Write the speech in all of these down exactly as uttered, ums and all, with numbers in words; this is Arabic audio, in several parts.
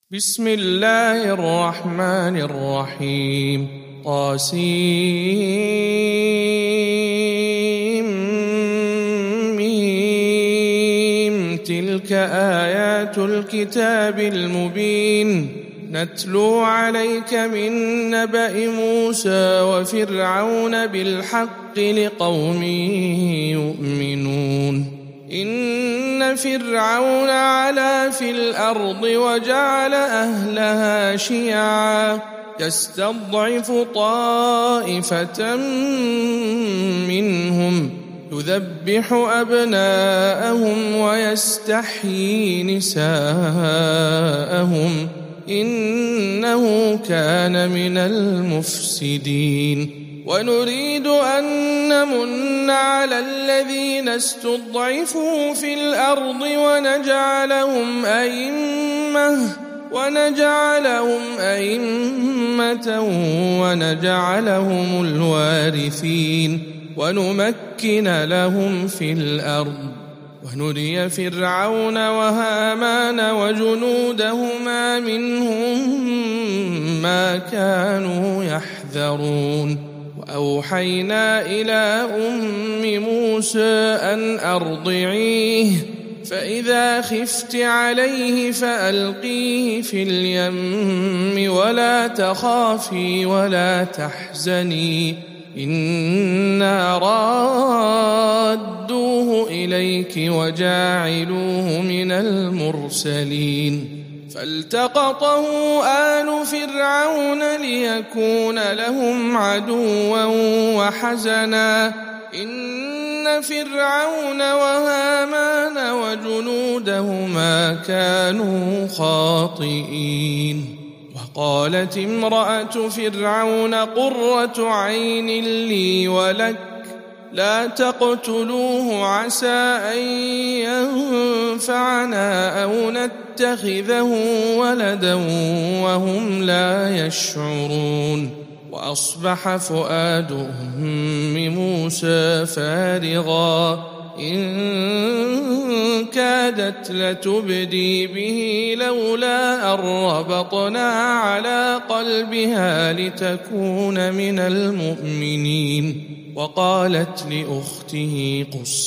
بسم الله الرحمن الرحيم. طاسيم تلك آيات الكتاب المبين نتلو عليك من نبأ موسى وفرعون بالحق لقوم يؤمنون. إن فرعون علا في الأرض وجعل أهلها شيعا يستضعف طائفة منهم يذبح أبناءهم ويستحيي نساءهم إنه كان من المفسدين. ونريد أن نمن على الذين استضعفوا في الأرض ونجعلهم أئمة ونجعلهم أئمة ونجعلهم الوارثين ونمكن لهم في الأرض ونري فرعون وهامان وجنودهما منهم ما كانوا يحذرون. وأوحينا إلى أم موسى أن أرضعيه فإذا خفت عليه فألقيه في اليم ولا تخافي ولا تحزني إنا رادوه إليك وجاعلوه من المرسلين. فالتقطه آل فرعون ليكون لهم عدوا وحزنا إن فرعون وهامان وجنودهما كانوا خاطئين. وقالت امرأة فرعون قرة عين لي ولك لا تقتلوه عسى أن ينفعنا أو نتخذه ولدا وهم لا يشعرون. وأصبح فؤاد أم موسى فارغا إن كادت لتبدي به لولا أن ربطنا على قلبها لتكون من المؤمنين. وقالت لأخته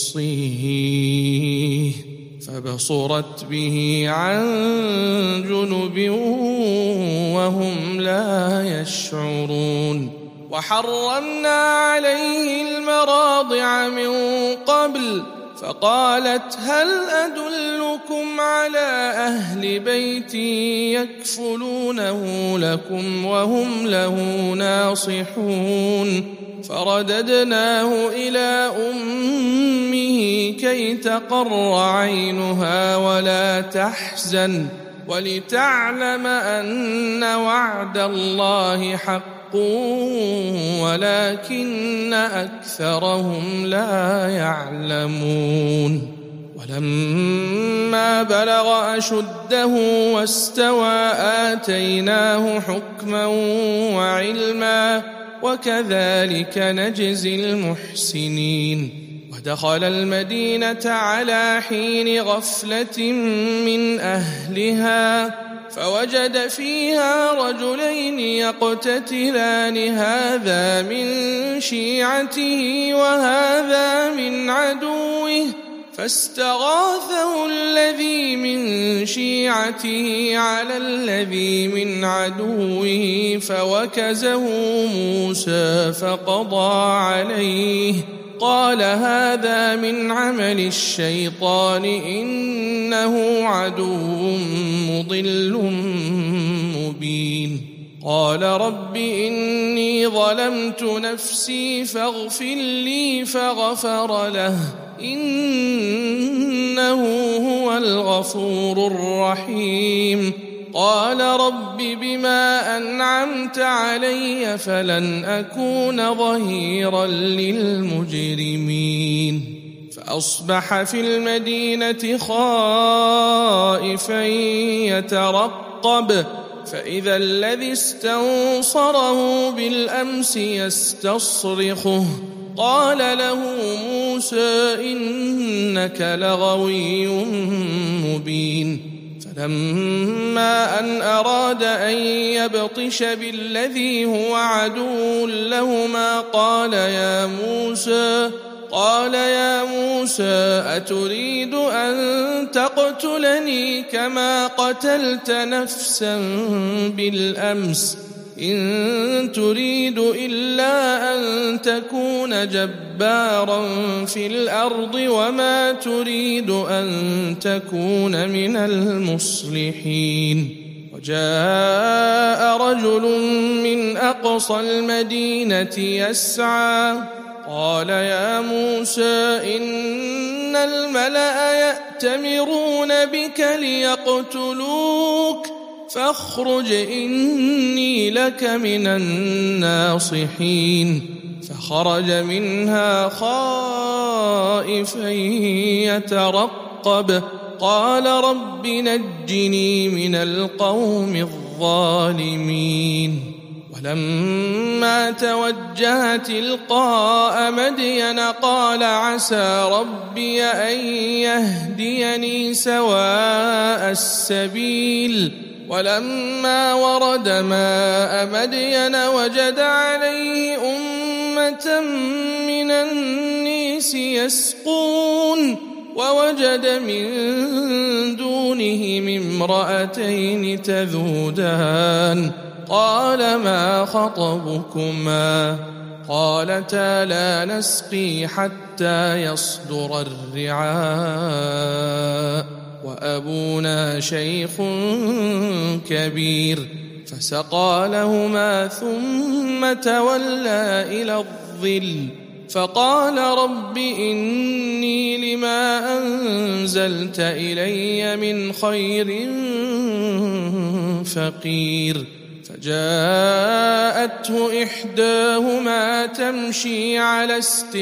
قصيه فبصرت به عن جنب وهم لا يشعرون. وحرمنا عليه المراضع من قبل فقالت هل أدلكم على أهل بيت يكفلونه لكم وهم له ناصحون. فرددناه إلى أمه كي تقر عينها ولا تحزن ولتعلم أن وعد الله حق ولكن أكثرهم لا يعلمون. ولما بلغ أشده واستوى آتيناه حكما وعلما وكذلك نجزي المحسنين. ودخل المدينة على حين غفلة من أهلها فوجد فيها رجلين يقتتلان هذا من شيعته وهذا من عدوه فاستغاثه الذي من شيعته على الذي من عدوه فوكزه موسى فقضى عليه قال هذا من عمل الشيطان إنه عدو مضل مبين. قال رب إني ظلمت نفسي فاغفر لي فغفر له إنه هو الغفور الرحيم. قال رب بما أنعمت علي فلن أكون ظهيرا للمجرمين. فأصبح في المدينة خائفا يترقب فإذا الذي استنصره بالأمس يستصرخه قال له موسى إنك لغوي مبين فلما أن أراد أن يبطش بالذي هو عدو لهما قال يا موسى قال يا موسى أتريد أن تقتلني كما قتلت نفسا بالأمس إن تريد إلا أن تكون جبارا في الأرض وما تريد أن تكون من المصلحين. وجاء رجل من أقصى المدينة يسعى قال يا موسى إن الملأ يأتمرون بك ليقتلوك فاخرج إني لك من الناصحين. فخرج منها خائفا يترقب قال رب نجني من القوم الظالمين. ولما توجه تلقاء مدين قال عسى ربي أن يهديني سواء السبيل. ولما ورد ماء مدين وجد عليه أمة من الناس يسقون ووجد من دونهم امرأتين تذودان قال ما خطبكما قالتا لا نسقي حتى يصدر الرعاء وأبونا شيخ كبير. فسقى لهما ثم تولى إلى الظل فقال رب إني لما أنزلت إلي من خير فقير. فجاءته إحداهما تمشي على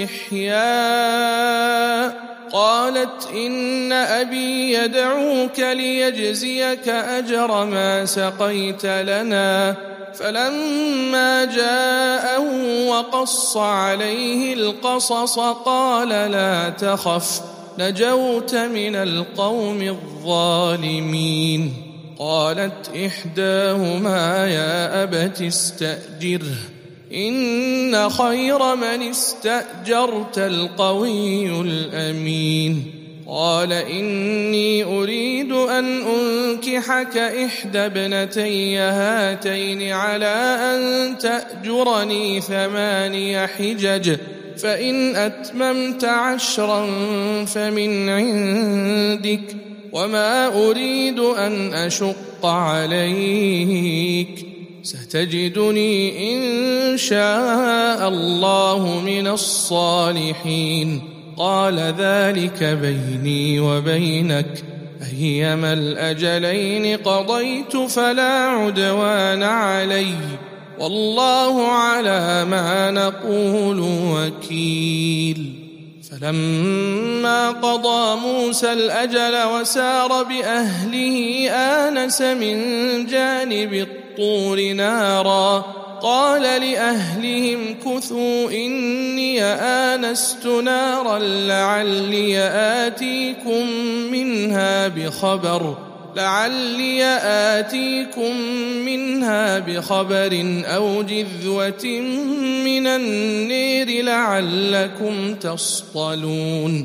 استحياء قالت إن أبي يدعوك ليجزيك أجر ما سقيت لنا. فلما جاءه وقص عليه القصص قال لا تخف نجوت من القوم الظالمين. قالت إحداهما يا أبت استأجره إن خير من استأجرت القوي الأمين. قال إني أريد أن أنكحك إحدى ابنتي هاتين على أن تأجرني ثماني حجج فإن أتممت عشرا فمن عندك وما أريد أن أشق عليك ستجدني إن شاء الله من الصالحين. قال ذلك بيني وبينك أيما الأجلين قضيت فلا عدوان علي والله على ما نقول وكيل. فلما قضى موسى الأجل وسار بأهله آنس من جانب الطور نارا قال لأهلهم كثوا إني آنست نارا لعلي آتيكم منها بخبر لعلي آتيكم منها بخبر أو جذوة من النير لعلكم تصطلون.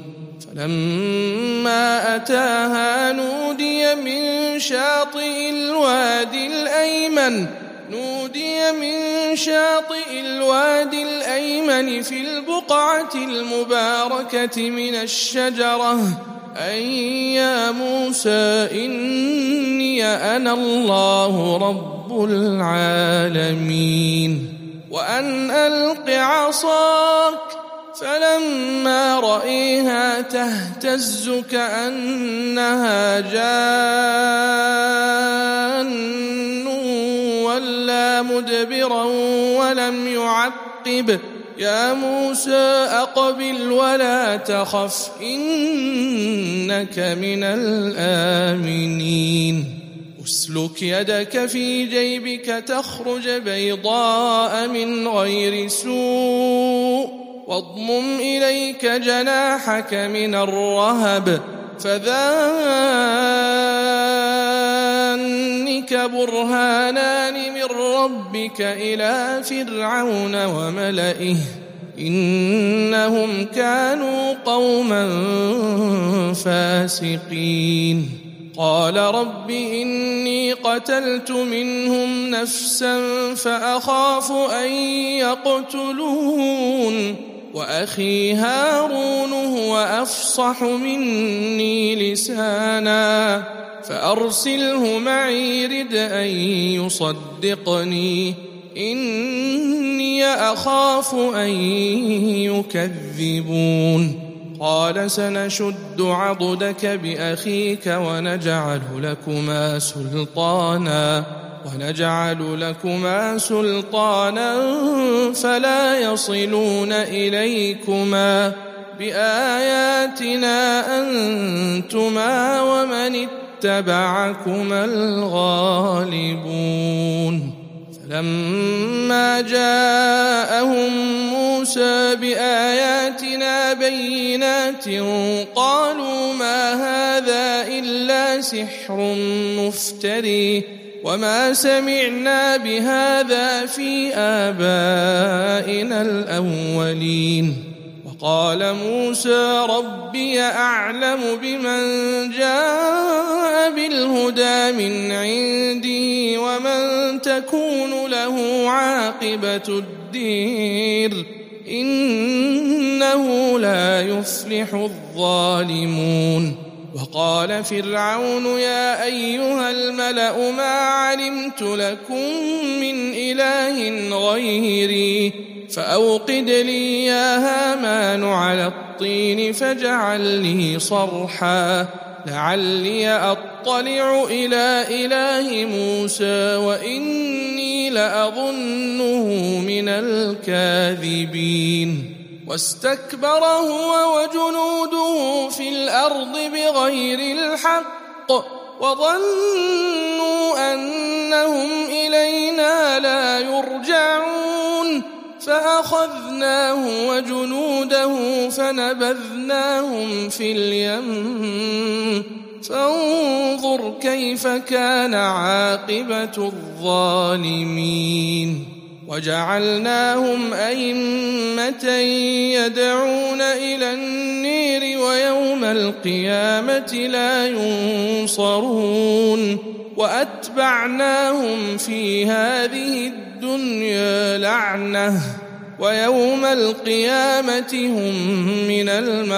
فلما أتاها نودي من شاطئ الوادي الأيمن نودي من شاطئ الوادي الأيمن في البقعة المباركة من الشجرة أن يا موسى إني أنا الله رب العالمين وأن ألق عصاك. فلما رأيها تهتز كأنها جان ولا مدبرا ولم يعقب يا موسى أقبل ولا تخف إنك من الآمنين. اسلك يدك في جيبك تخرج بيضاء من غير سوء واضمم إليك جناحك من الرهب فذلك برهانان من ربك إلى فرعون وملئه إنهم كانوا قوما فاسقين قال رب إني قتلت منهم نفسا فأخاف أن يقتلون وأخي هارون هو أفصح مني لسانا فأرسله معي رد أن يصدقني إني أخاف أن يكذبون قال سنشد عضدك بأخيك ونجعل لكما سلطانا ونجعل لكما سلطانا فلا يصلون إليكما بآياتنا أنتما ومن اتبعكما الغالبون فلما جاءهم موسى بآياتنا بينات قالوا ما هذا إلا سحر مفتري وما سمعنا بهذا في آبائنا الأولين وقال موسى ربي أعلم بمن جاء بالهدى من عندي ومن تكون له عاقبة الدير إنه لا يفلح الظالمون وقال فرعون يا أيها الملأ ما علمت لكم من إله غيري فأوقد لي يا هامان على الطين فاجعل لي صرحا لعلي أطلع إلى إله موسى وإني لأظنه من الكاذبين واستكبر هو وجنوده في الأرض بغير الحق وظنوا أنهم إلينا لا يرجعون فأخذناه وجنوده فنبذناهم في اليم فانظر كيف كان عاقبة الظالمين وجعلناهم أئمة يدعون إلى النير ويوم القيامة لا ينصرون وأتبعناهم في هذه الدنيا لعنة ويوم القيامة هم من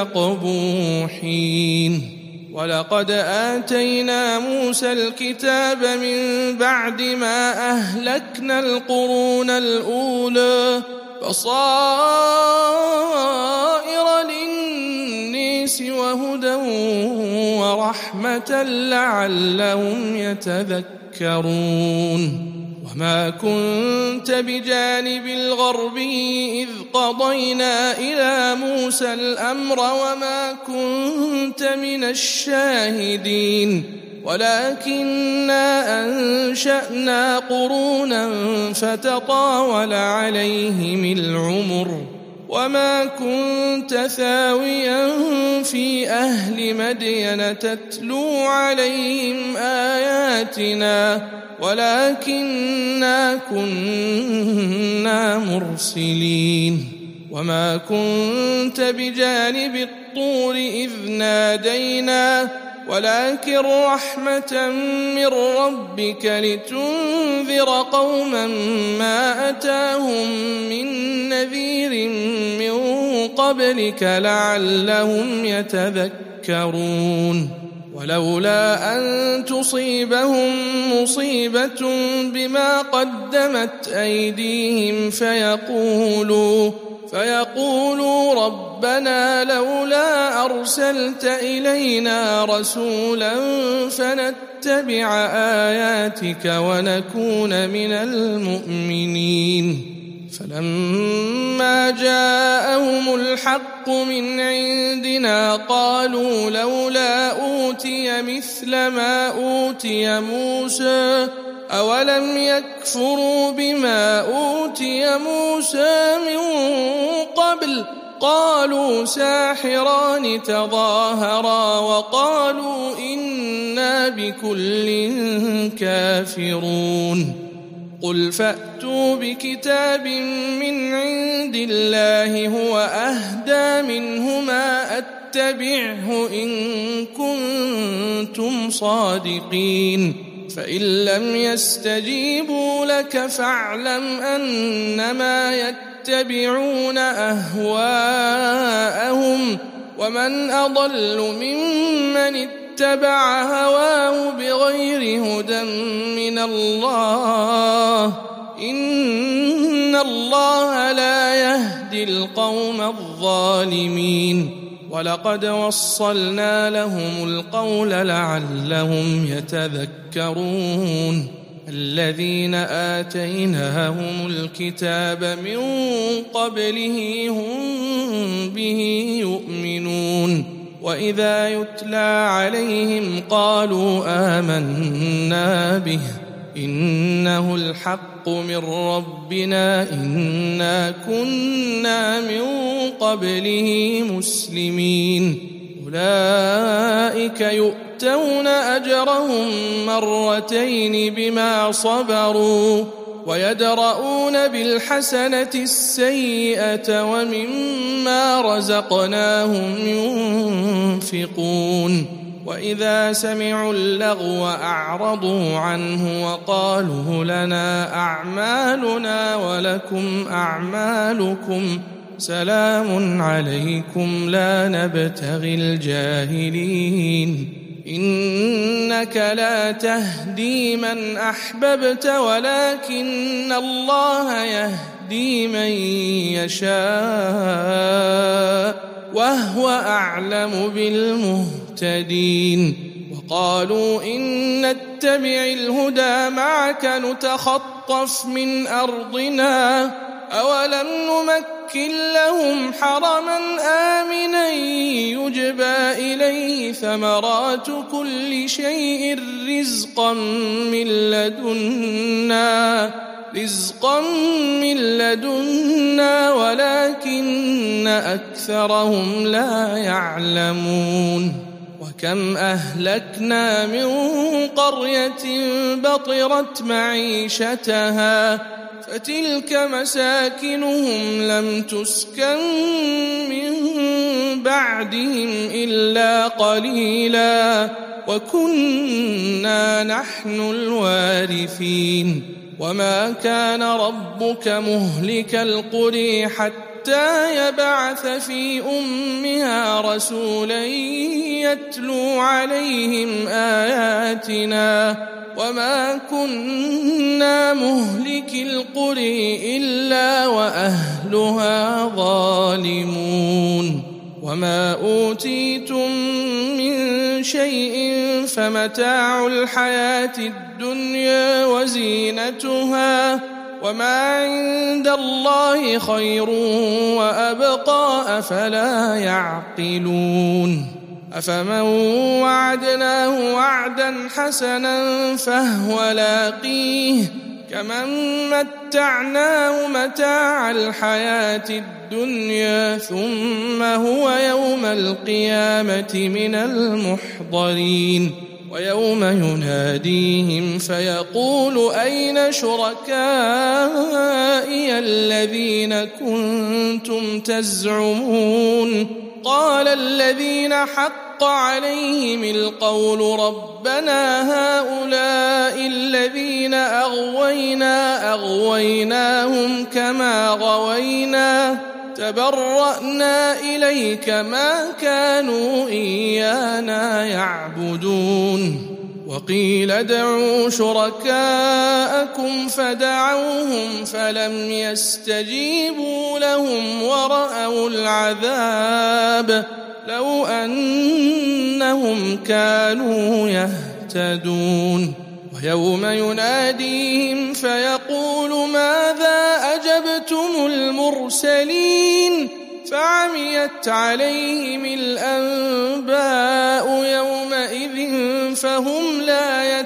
المقبوحين ولقد آتينا موسى الكتاب من بعد ما أهلكنا القرون الأولى بصائر للناس وهدى ورحمة لعلهم يتذكرون وما كنت بجانب الغربي إذ قضينا إلى موسى الأمر وما كنت من الشاهدين ولكننا أنشأنا قرونا فتطاول عليهم العمر وما كنت ثاويا في أهل مدين تتلو عليهم آياتنا ولكننا كنا مرسلين وما كنت بجانب الطور إذ نادينا ولكن رحمة من ربك لتنذر قوما ما أتاهم من نذير من قبلك لعلهم يتذكرون ولولا أن تصيبهم مصيبة بما قدمت أيديهم فيقولوا فيقولوا ربنا لولا أرسلت إلينا رسولا فنتبع آياتك ونكون من المؤمنين فلما جاءهم الحق من عندنا قالوا لولا أوتي مثل ما أوتي موسى أولم يكفروا بما أوتي موسى من قبل قالوا ساحران تظاهرا وقالوا إنا بكل كافرون قل فأتوا بكتاب من عند الله هو أهدى منهما أتبعه إن كنتم صادقين فإن لم يستجيبوا لك فاعلم أنما يتبعون أهواءهم ومن أضل ممن اتبع هواه بغير هدى من الله إن الله لا يهدي القوم الظالمين ولقد وصلنا لهم القول لعلهم يتذكرون الذين آتيناهم الكتاب من قبله هم به يؤمنون وإذا يتلى عليهم قالوا آمنا به إنه الحق من ربنا إنا كنا من قبله مسلمين أولئك يؤتون أجرهم مرتين بما صبروا ويدرؤون بالحسنة السيئة ومما رزقناهم ينفقون وإذا سمعوا اللغو أعرضوا عنه وقالوا لنا أعمالنا ولكم أعمالكم سلام عليكم لا نبتغي الجاهلين إنك لا تهدي من أحببت ولكن الله يهدي من يشاء وهو أعلم بالمهتدين وقالوا إن نتبع الهدى معك نتخطف من أرضنا أولم نمكن لهم حرما آمنا يجبى إليه ثمرات كل شيء رزقا من لدنا رزقا من لدنا ولكن أكثرهم لا يعلمون وكم أهلكنا من قرية بطرت معيشتها فتلك مساكنهم لم تسكن من بعدهم إلا قليلا وكنا نحن الوارثين وما كان ربك مهلك القرى حتى يبعث في أمها رسولا يتلو عليهم آياتنا وما كنا مهلك القرى إلا وأهلها ظالمون وما أوتيتم من شيء فمتاع الحياة الدنيا وزينتها وما عند الله خير وأبقى أفلا يعقلون أفمن وعدناه وعدا حسنا فهو لاقيه كمن متعناه متاع الحياة الدنيا ثم هو يوم القيامة من المحضرين ويوم يناديهم فيقول أين شركائي الذين كنتم تزعمون قال الذين حق عليهم القول ربنا هؤلاء الذين أغوينا أغويناهم كما غوينا تبرأنا إليك ما كانوا إيانا يعبدون وقيل ادعوا شركاءكم فدعوهم فلم يستجيبوا لهم ورأوا العذاب لو أنهم كانوا يهتدون ويوم يناديهم فيقول ماذا أجبتم المرسلين فعميت عليهم الأنباء يومئذ فهم لا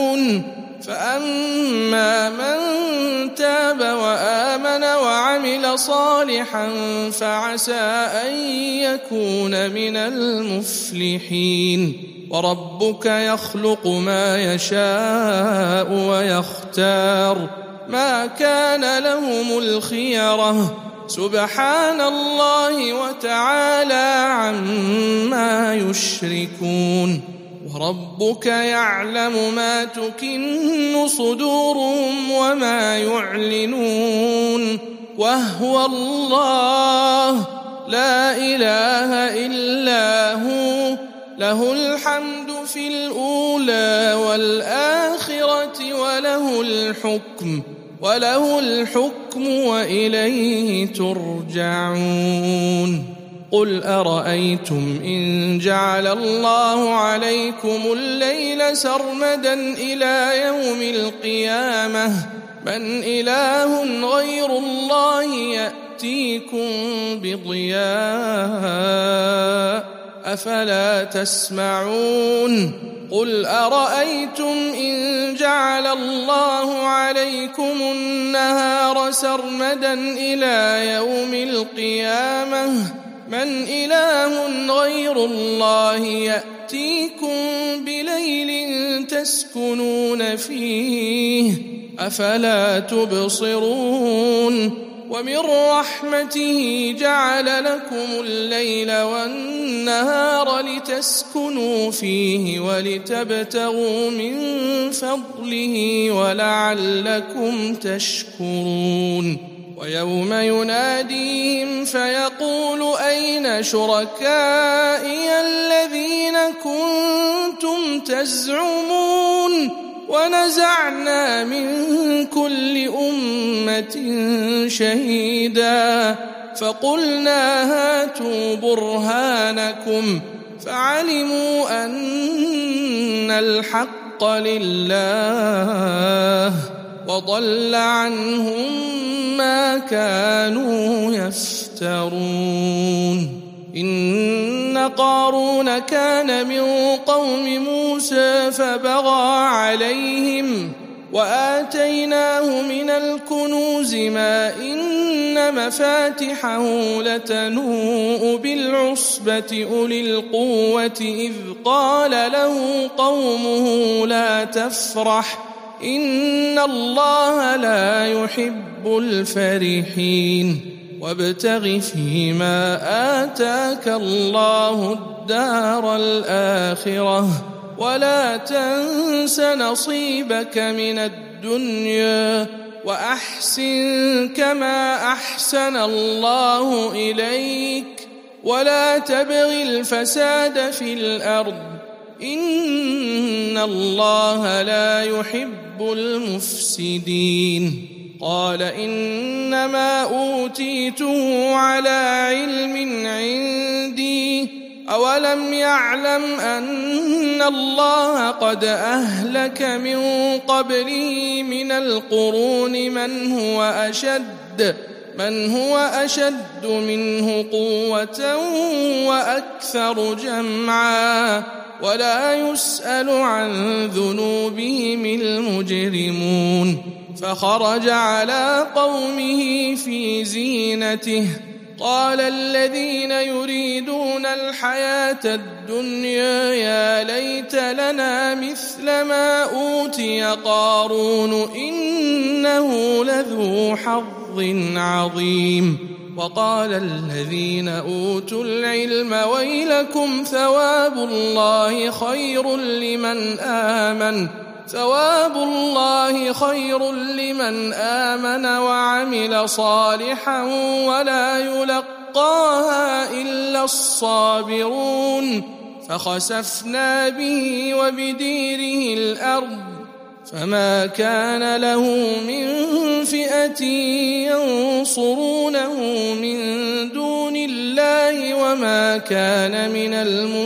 يتساءلون فأما من تاب وآمن وعمل وعمل صالحا فعسى أن يكون من المفلحين وربك يخلق ما يشاء ويختار ما كان لهم الخيرة سبحان الله وتعالى عما يشركون وربك يعلم ما تكن صدورهم وما يعلنون وهو الله لا إله إلا هو له الحمد في الأولى والآخرة وله الحكم وله الحكم وإليه ترجعون قل أرأيتم إن جعل الله عليكم الليل سرمدا إلى يوم القيامة من إله غير الله يأتيكم بضياء أفلا تسمعون قل أرأيتم إن جعل الله عليكم النهار سرمدا إلى يوم القيامة من إله غير الله يأتيكم بليل تسكنون فيه أفلا تبصرون ومن رحمته جعل لكم الليل والنهار لتسكنوا فيه ولتبتغوا من فضله ولعلكم تشكرون ويوم يناديهم فيقول أين شركائي الذين كنتم تزعمون ونزعنا من كل أمة شهيدا فقلنا هاتوا برهانكم فعلموا أن الحق لله وضل عنهم ما كانوا يفترون إن قارون كان من قوم موسى فبغى عليهم وآتيناه من الكنوز ما إن مفاتحه لتنوء بالعصبة أولي القوة إذ قال له قومه لا تفرح إن الله لا يحب الفرحين وابتغ فيما آتاك الله الدار الآخرة ولا تنس نصيبك من الدنيا وأحسن كما أحسن الله إليك ولا تبغ الفساد في الأرض إن الله لا يحب المفسدين قال إنما أوتيته على علم عندي أولم يعلم أن الله قد أهلك من قبله من القرون من هو أشد من هو أشد منه قوة وأكثر جمعا ولا يسأل عن ذنوبهم المجرمون فخرج على قومه في زينته قال الذين يريدون الحياة الدنيا يا ليت لنا مثل ما أوتي قارون إنه لذو حظ عظيم وقال الذين أوتوا العلم ويلكم ثواب الله خير لمن آمن ثواب الله خير لمن آمن وعمل صالحا ولا يلقاها إلا الصابرون فخسفنا به وبديره الأرض فما كان له من فئة ينصرونه من دون الله وما كان من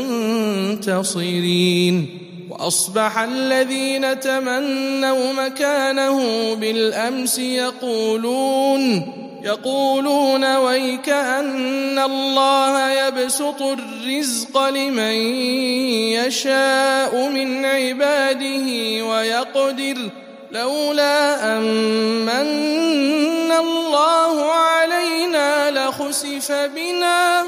المنتصرين وأصبح الذين تمنوا مكانه بالأمس يقولون يقولون ويك أن الله يبسط الرزق لمن يشاء من عباده ويقدر لولا أمن الله علينا لخسف بنا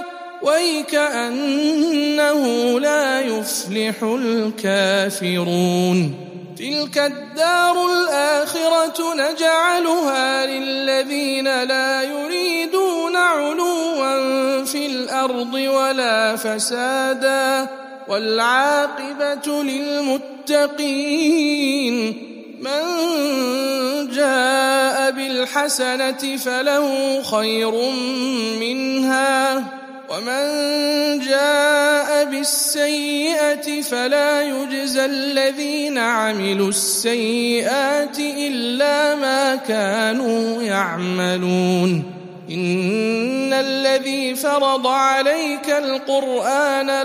ويكأنه لا يفلح الكافرون تلك الدار الآخرة نجعلها للذين لا يريدون علوا في الأرض ولا فسادا والعاقبة للمتقين من جاء بالحسنة فله خير منها ومن جاء بالسيئة فلا يجزى الذين عملوا السيئات إلا ما كانوا يعملون إن الذي فرض عليك القرآن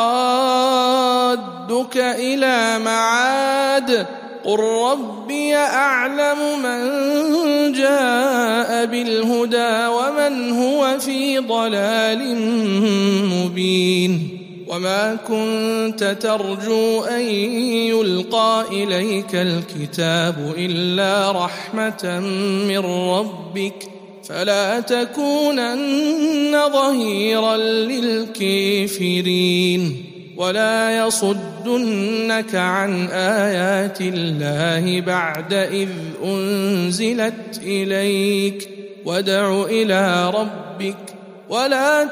لرادك إلى معاد قل ربي أعلم من جاء بالهدى ومن هو في ضلال مبين وما كنت ترجو أن يلقى إليك الكتاب إلا رحمة من ربك فلا تكونن ظهيرا للكافرين ولا يصدنك عن آيات الله بعد إذ أنزلت إليك وادع إلى ربك ولا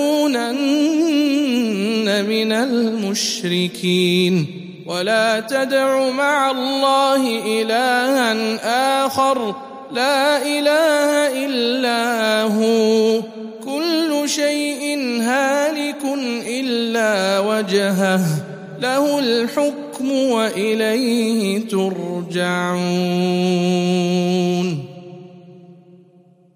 تكونن من المشركين ولا تدع مع الله إلها آخر لا إله إلا هو كل شيء هالك إلا وجهه له الحكم وإليه ترجعون.